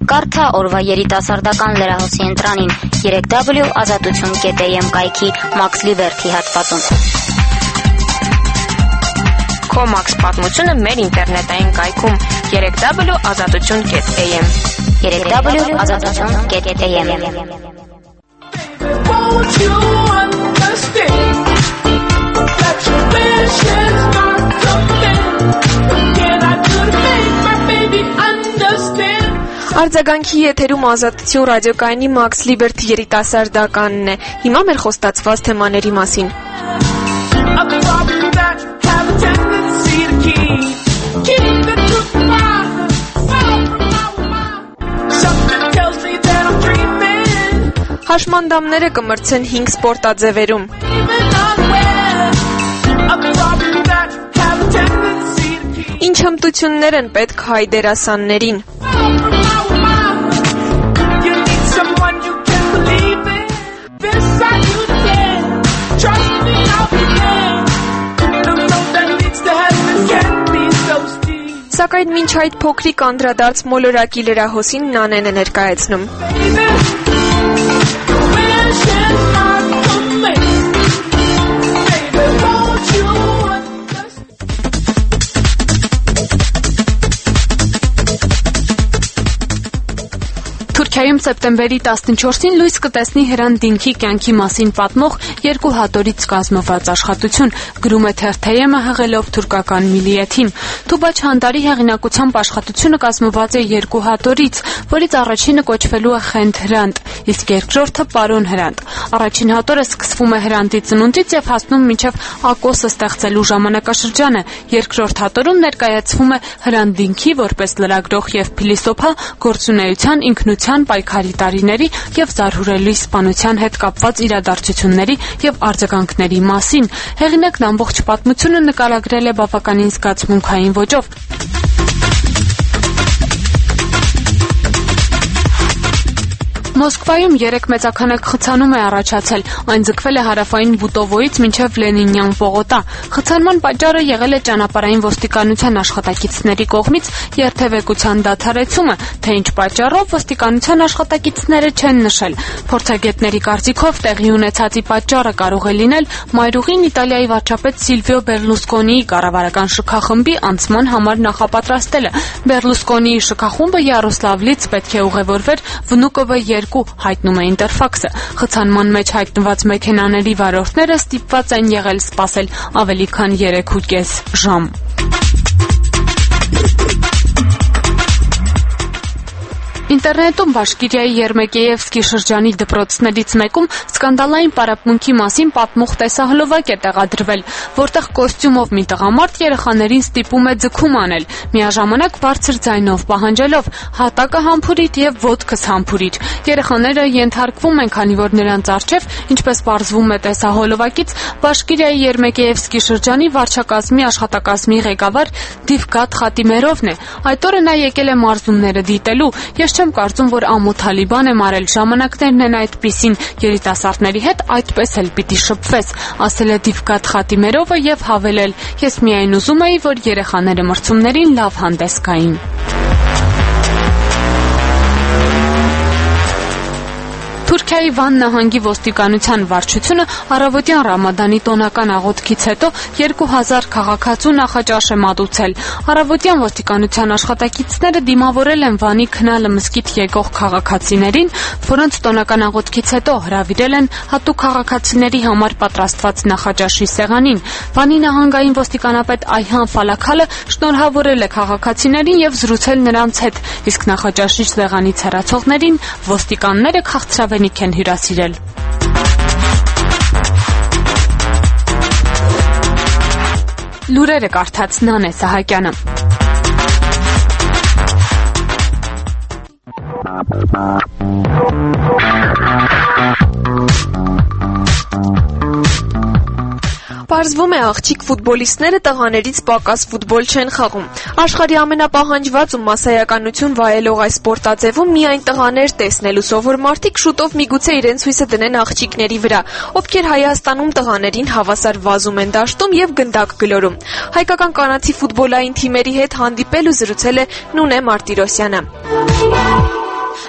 Կարդա օրվա երիտասարդական լրահոսի ընտրանին 3w.azatutun.am կայքի Max Liberty հատվածում։ Քո Max պատմությունը մեր ինտերնետային կայքում 3w.azatutun.am 3w.azatutun.am Won't you understand that your vision's not coming? Can I do the thing, my baby, understand? Արձագանքի եթերում Ազատություն ռադիոկայանի Max Liberty երիտասարդականն է։ Հիմա մեր խոստացված թեմաների մասին։ Հաշմանդամները կմրցեն 5 սպորտաձևերում։ Ինչ հմտություններ են պետք հայ դերասաններին։ Սակայն մինչ այդ փոքրիկ անդրադարձ մոլորակի լրահոսին Նանեն է ներկայացնում։ Թուրքիայում սեպտեմբերի 14-ին լույս կտեսնի Հրանտ Դինքի կյանքի մասին պատմող 2 հատորից կազմված աշխատություն, գրում է Թերթեյեմը հղելով թուրքական միլիեթին։ Թուբա Չանդարի հեղինակությամբ աշխատությունը կազմված է 2 հատորից, որից առաջինը կոչվելու է Խենթ Հրանտ, իսկ երկրորդը Պարոն Հրանտ։ Առաջին հատորը սկսվում է Հրանտի ծնունդից եւ հասնում մինչեւ Ակոսը ստեղծելու ժամանակաշրջանը։ Երկրորդ հատորում ներկայացվում է Հրանտ Դինքի որպես լրագրող եւ փիլիսոփա գործունեության, ինքնության, պայքարի տարիների եւ զարհուրելի սպանության հետ կապված իրադարձությունների եւ արձագանքների մասին։ Հեղինակն ամբողջ պատմությունը նկարագրել է բավականին զգացմունքային ոճով։ Մոսկվայում 3 մեծաքանակ խցանում է առաջացել։ Այն ձգվել է հարավային Բուտովոյից մինչև Լենինյան պողոտա։ Խցանման պատճառը եղել է ճանապարհային ոստիկանության աշխատակիցների կողմից երթևեկության դադարեցումը, թե ինչ պատճառով ոստիկանության աշխատակիցները չեն նշել։ Փորձագետների կարծիքով տեղի ունեցածի պատճառը կարող է լինել մայրուղին Իտալիայի վարչապետ Սիլվիո Բերլուսկոնիի կառավարական շքախմբի անցման համար նախապատրաստելը։ Բերլուսկոնիի շքախումբը Յարոսլավլից պետք է ուղևորվեր Վնուկովը 2, հայտնում է Ինտերֆաքսը։ Խցանման մեջ հայտնված մեքենաների վարորդները ստիպված են եղել սպասել ավելի քան 3.5 ժամ։ Ինտերնետում Բաշկիրիայի Երմեկեևսկի շրջանի դպրոցներից մեկում սկանդալային պարապմունքի մասին պատմող տեսահոլովակ է տեղադրվել, որտեղ կոստյումով մի տղամարդ երեխաներին ստիպում է ձգում անել, միաժամանակ բարձր ձայնով պահանջելով հատակը համբուրիր եւ ոտքս համբուրիր։ Երեխաները ենթարկվում են, քանի որ նրանց առջև, ինչպես պարզվում է տեսահոլովակից, Բաշկիրիայի Երմեկեևսկի շրջանի վարչակազմի աշխատակազմի ղեկավար Դիվգատ Խատիմերովն է։ Այդ օրը նա եկել է մարզումները դիտելու։ Ես չեմ կարծում, որ ամոթալի բան եմ արել, ժամանակներն են այդպիսին, երիտասարդների հետ այդպես էլ պիտի շփվես, ասել է Դիվգատ Խատիմերովը եւ հավելել. Ես միայն ուզում էի, որ երեխաները մրցումներին լավ հանդես գային։ Թուրքիայի Վան նահանգի ոստիկանության վարչությունը առավոտյան Ռամադանի տոնական աղոթքից հետո 2000 քաղաքացու նախաճաշ է մատուցել։ Առավոտյան ոստիկանության աշխատակիցները դիմավորել են Վանի Քնալը մզկիթ եկող քաղաքացիներին, որոնց տոնական աղոթքից հետո հրավիրել են հատուկ քաղաքացիների համար պատրաստված նախաճաշի սեղանին։ Վանի նահանգային ոստիկանապետ Այհան Ֆալաքալը շնորհավորել է քաղաքացիներին եւ զրուցել նրանց հետ, իսկ նախաճաշի սեղանից հեռացողներին ոստիկանները քաղցրավենիք են հյուրասիրել։ Լուրերը կարդաց Նանե Սահակյանը։ Պարզվում է աղջիկ ֆուտբոլիստները տղաներից պակաս ֆուտբոլ չեն խաղում։ Աշխարհի ամենապահանջված ու մասսայականություն վայելող այս սպորտաձևում միայն տղաներ տեսնելու սովոր մարդիկ շուտով միգուցե իրենց հույսը դնեն աղջիկների վրա, ովքեր Հայաստանում տղաներին հավասար վազում են դաշտում եւ գնդակ գլորում։ Հայկական կանացի ֆուտբոլային թիմերի հետ հանդիպել ու զրուցել է Նունե Մարտիրոսյանը։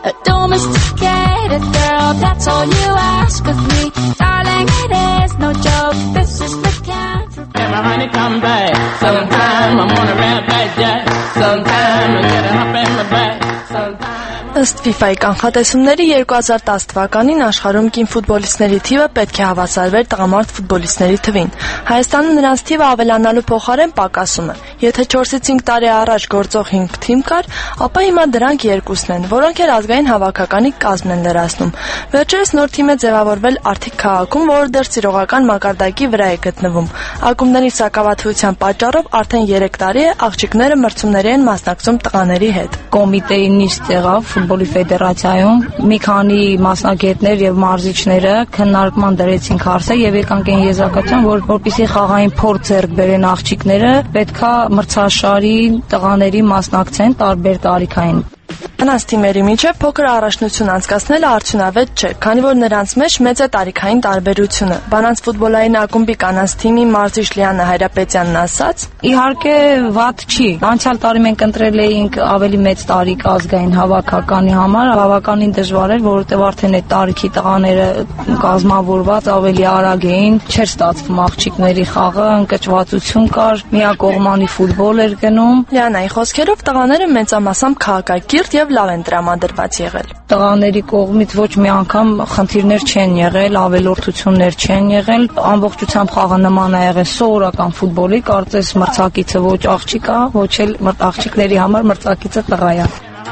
A domesticated girl, that's all you ask of me. Darling, it is no joke, this is lycanthropy. My honey come back, sometime I'm on a red back jack, sometime I'm getting up in my back, sometime. Ըստ FIFA-ի կանխատեսումների 2010 թվականին աշխարհում կին ֆուտբոլիստների թիվը պետք է հավասարվեր տղամարդ ֆուտբոլիստների թվին։ Հայաստանում նրանց թիվը ավելանալու փոխարեն պակասում է։ Եթե 4-ից 5 տարի առաջ գործող 5 թիմ կար, ապա հիմա դրանք 2-ն են, որոնք էլ ազգային հավաքականի կազմն են լրացնում։ Վերջերս նոր թիմ է ձևավորվել Արթիկ քաղաքում, որը դեռ ծիրողական մակարդակի վրա է գտնվում։ Ակումբների սակավաթվության պատճառով արդեն 3 տարի է աղջիկները մրցումների են մասնակցում տղաների հետ։ Կոմիտեի նիստ եղավ ֆուտբոլի ֆեդերացիայում մի քանի մասնագետներ եւ մարզիչները քննարկման դրեցին հարցը եւ եկանք այն եզրակացության, որ որպեսզի խաղային փորձ ձեռք բերեն աղջիկները, պետքա մրցաշարի տղաների մասնակցեն տարբեր տարիքային։ Նրանց թիմերի միջև փոքր առաջնություն անցկացնելը արդյունավետ չէ, քանի որ նրանց մեջ մեծ է տարիքային տարբերությունը։ Բանանց ֆուտբոլային ակումբի կանանց թիմի մարզիչ Լիանա Հայրապետյանն ասաց. Իհարկե վատ չի։ Անցյալ տարի մենք ընտրել էինք ավելի մեծ տարիք ազգային հավաքականի համար, բավականին դժվար էր, որովհետև արդեն այդ տարիքի տղաները կազմավորված ավելի արագ էին, չէր ստացվում աղջիկների խաղը, ընկճվածություն կար, միակողմանի ֆուտբոլ էր գնում։ Լիանայի խոսքերով տղաները մեծամասամբ քաղաքակիրթ եւ լավ են տրամադրված եղել։ Տղաների կողմից ոչ մի անգամ խնդիրներ չեն եղել, ավելորդություններ չեն եղել, ամբողջությամբ խաղը նման է եղել սովորական ֆուտբոլի, կարծես մրցակիցը ոչ աղջիկ է, ոչ էլ աղջիկների համար մրցակիցը տղա է։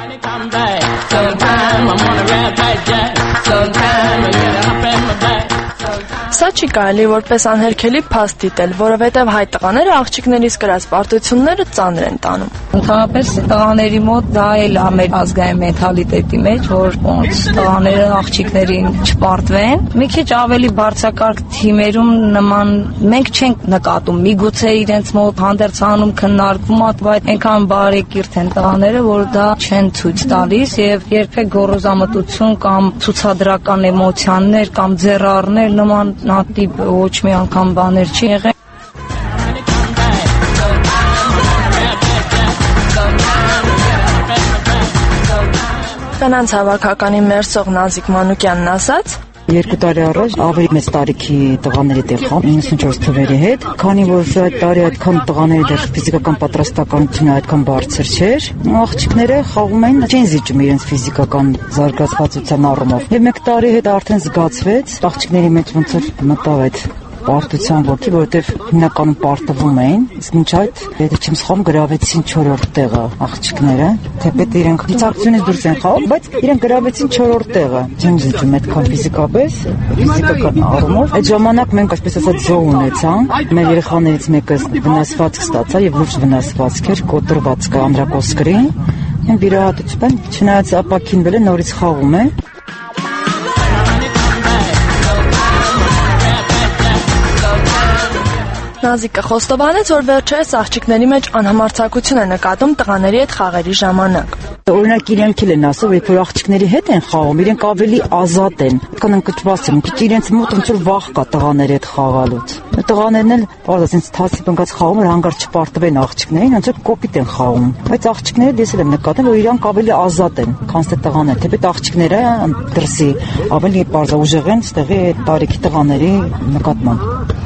Սա չի կարելի որպես անհերքելի փաստ դիտել, որովհետև հայ տղաները աղջիկներից կրած պարտությունները ծանր են տանում։ Ընդհանրապես տղաների մոտ դա էլ է մեր ազգային մենթալիտետի մեջ, որ ոնց տղաները աղջիկներին չպարտվեն։ Մի քիչ ավելի բարձրակարգ թիմերում նման մենք չենք նկատում։ Միգուցե իրենց մոտ հանդերձանում քննարկվում է, բայց այնքան բարեկիրթ են տղաները, որ դա չեն ցույց տալիս եւ երբեք գոռոզամտություն կամ ցուցադրական էմոցիաներ կամ ձեռառներ նման նատիպ ոչ մի անգամ բաներ չի եղել։ Կանանց հավաքականի մերձող Նազիկ Մանուկյանն ասաց. 2 տարի առաջ ավելի մեծ տարիքի տղաների տեղամ 94 թվերի հետ, քանի որ այդ տարի այդքան տղաների դեռ ֆիզիկական պատրաստականությունը այդքան բարձր չէր, աղջիկները խաղում էին, չեն զիջում իրենց ֆիզիկական զարգացվածության առումով։ Եվ 1 տարի հետ արդեն զգացվեց, աղջիկների մեջ ոնց որ մտավ այդ պարտության ոգի, որովհետև հիմնականում պարտվում էին, իսկ մինչ այդ, եթե չեմ սխալվում, գրավեցին 4-րդ տեղը աղջիկները, թեպետ իրենք ցանկությունից դուրս են խաղում, բայց իրենք գրավեցին 4-րդ տեղը, չեն զիջում այդքան ֆիզիկապես, ֆիզիկական առումով։ Այդ ժամանակ մենք այսպես ասած զոհ ունեցանք, մեր երեխաներից մեկը վնասվածք ստացա եւ լուրջ վնասվածք էր, կոտրված կա անդրակոսկրին, այն վիրահատություն, չնայած ապակինվել է, նորից խաղում է։ Նազիկը խոստովանեց, որ վերջերս աղջիկների մեջ անհամարձակություն է նկատում տղաների հետ խաղերի ժամանակ։ Օրինակ իրենք էլ են ասում, երբ որ աղջիկների հետ են խաղում, իրենք ավելի ազատ են, քան ընկճված են, իրենց մոտ ոնց որ վախ կա տղաների հետ խաղալուց։ Տղաներն էլ բարձրացած թասիպ ընկած խաղում են, հանգարց չպարտվեն աղջիկներին, ոնց որ կոպիտ են խաղում։ Բայց աղջիկները ես էլ եմ նկատել, որ իրանք ավելի ազատ են, քան թե տղաները, թեպետ աղջիկները դրսի ավելի բարձրաուժեղ են, ստեղի տարիքի տղաների նկատմամբ։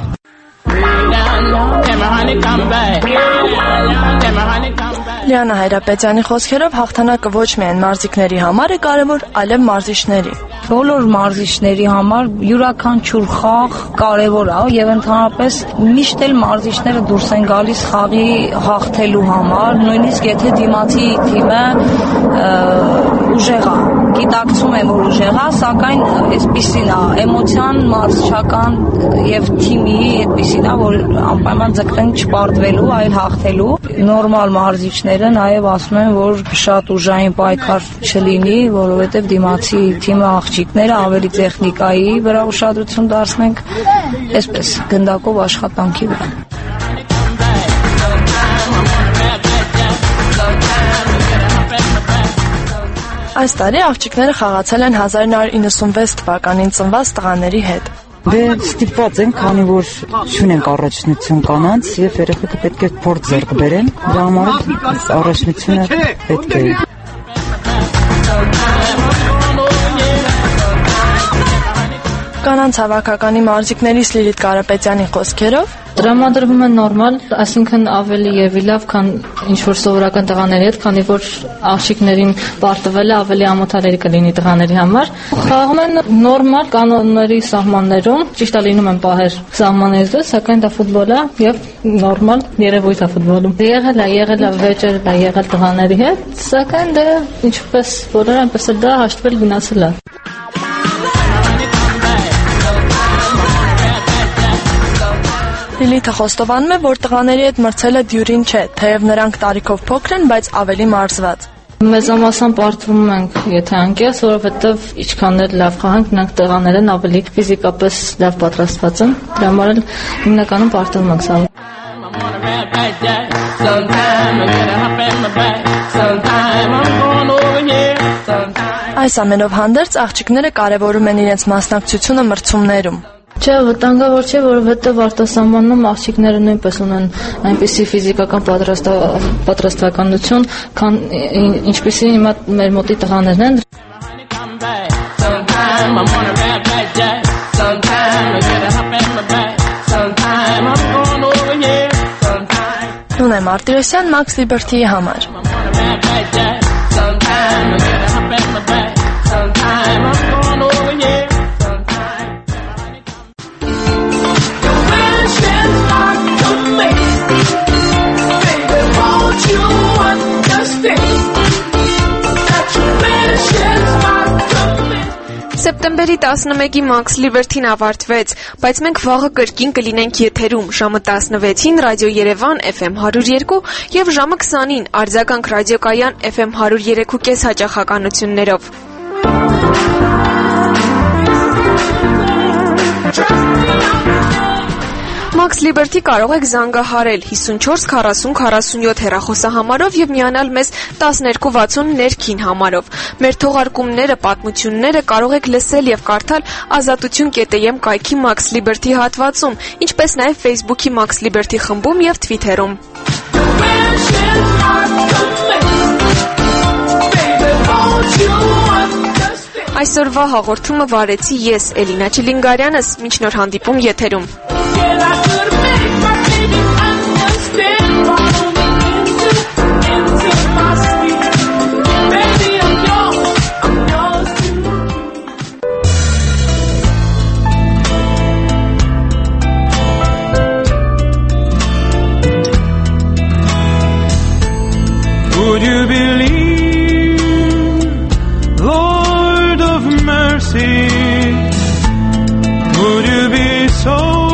Լիանա Հայրապետյանի խոսքերով հաղթանակը ոչ միայն մարզիկների համար է կարևոր, այլև մարզիչների։ Բոլոր մարզիչների համար յուրաքանչյուր խաղ կարևոր է եւ ընդհանրապես միշտ էլ մարզիչները դուրս են գալիս խաղի հաղթելու համար, նույնիսկ եթե դիմացի թիմը ուժեղ է։ Գիտակցում եմ, որ ուժեղ է, սակայն այսպեսին է, էմոցիան մարզչական եւ թիմի այդպեսին է, որ անպայման ձգտեն չպարտվելու, այլ հաղթելու։ Նորմալ մարզիչները նաեւ ասում են, որ շատ ուժային պայքար չլինի, որովհետեւ դիմացի թիմը աղջիկները ավելի տեխնիկայի վրա ուշադրություն դարձնենք, այսպես գնդակով աշխատանքի վրա։ Այս տարի աղջիկները խաղացել են 1996 թվականին ծնված տղաների հետ։ Դե ստիպված են, քանի որ չունենք առաջնություն կանանց եւ երեխեքը պետք է փորձ ձեռք բերեն, դրա համար առաջնությունը պետք է։ կանանց հավաքականի մարզիկներից Լիլիթ Կարապետյանի խոսքերով տրամադրվում է նորմալ, այսինքն ավելի եւ լավ, քան ինչ որ սովորական տղաների հետ, քանի որ աղջիկներին պարտվելը ավելի ամոթալի կլինի տղաների համար։ Խաղում են նորմալ կանոնների սահմաններում, ճիշտ է լինում են պահեր սահմաններից դուրս, սակայն դա ֆուտբոլ է եւ նորմալ երևույթ է ֆուտբոլում։ Եղել է վեճեր, դա եղել տղաների հետ, սակայն դա ինչպես բոլորը այնպես էլ դա հաշտվել գնացել է։ Լիլիթը խոստովանում է, որ տղաների հետ մրցելը դյուրին չէ, թեև նրանք տարիքով փոքր են, բայց ավելի մարզված։ Մեծամասամբ պարտվում ենք, եթե անկես, որովհետև ինչքան էլ լավ խաղանք, նրանք տղաներն ավելի ֆիզիկապես լավ պատրաստված են, դրա համար էլ հիմնականում պարտվում ենք սա։ Այս ամենով հանդերձ աղջիկները կարևորում են իրենց մասնակցությունը մրցումներում։ Չէ, վտանգավոր չէ, որովհետև արտասահմանում աղջիկները նույնպես ունեն այնպիսի ֆիզիկական պատրաստվածություն, քան ինչպիսի հիմա մեր մոտի տղաներն են։ Նունե Մարտիրոսյան, Max Liberty-ի համար։ Սեպտեմբերի 11-ի Max Liberty-ն ավարտվեց, բայց մենք վաղը կրկին կլինենք եթերում ժամը 16-ին Ռադիո Երևան FM 102 եւ ժամը 20-ին Արձագանք ռադիոկայան FM 103.5 հաճախականություններով։ Max Liberty կարող եք զանգահարել 54 40 47 հեռախոսահամարով եւ միանալ մեզ 1260 ներքին համարով։ Մեր թողարկումները, պատմությունները կարող եք լսել եւ կարդալ azatutun.am կայքի Max Liberty հատվածում, ինչպես նաեւ Facebook-ի Max Liberty խմբում եւ Twitter-ում։ Այսօրվա հաղորդումը վարեցի ես, Էլինա Չիլինգարյանս, մինչ նոր հանդիպում եթերում։ Would you believe, Lord of mercy, would you be so,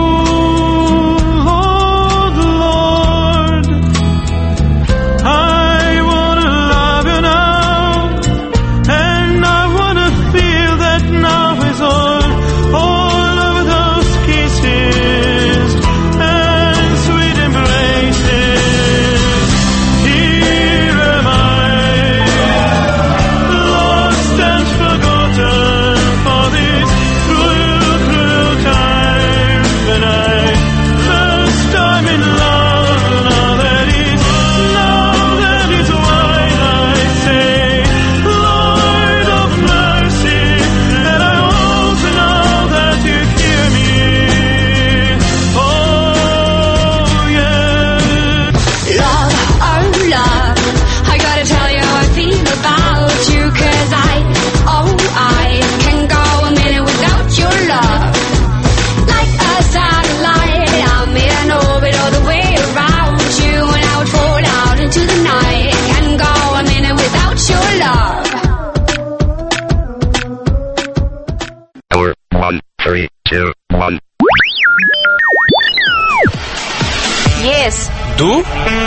Lord, I wanna love you now, and I wanna feel that now is all of those kisses and sweet embraces. Here am I, lost and forgotten for this cruel, cruel time. When I first time in love, now that is why I say, Lord of mercy, and I also know that you hear me. Oh yeah. Love, oh love, I gotta tell you how I feel about you, 'cause I can go a minute without your love. Like a satellite, I'm in orbit all the way around you, and I would fall out into the night. Can go a minute without your love. 1, 3, 2, 1. Yes. Դու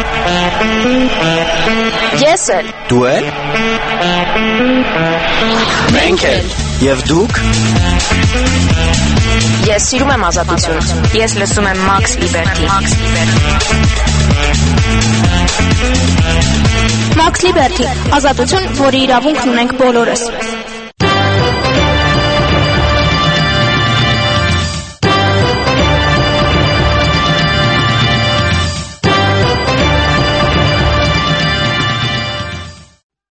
Yes էլ։ Դու էլ Մենք էլ Եվ դուք Ես սիրում եմ ազատություն։ Ես լսում եմ Max Liberty։ Max Liberty, ազատություն, որի իրավունքն ունենք բոլորս։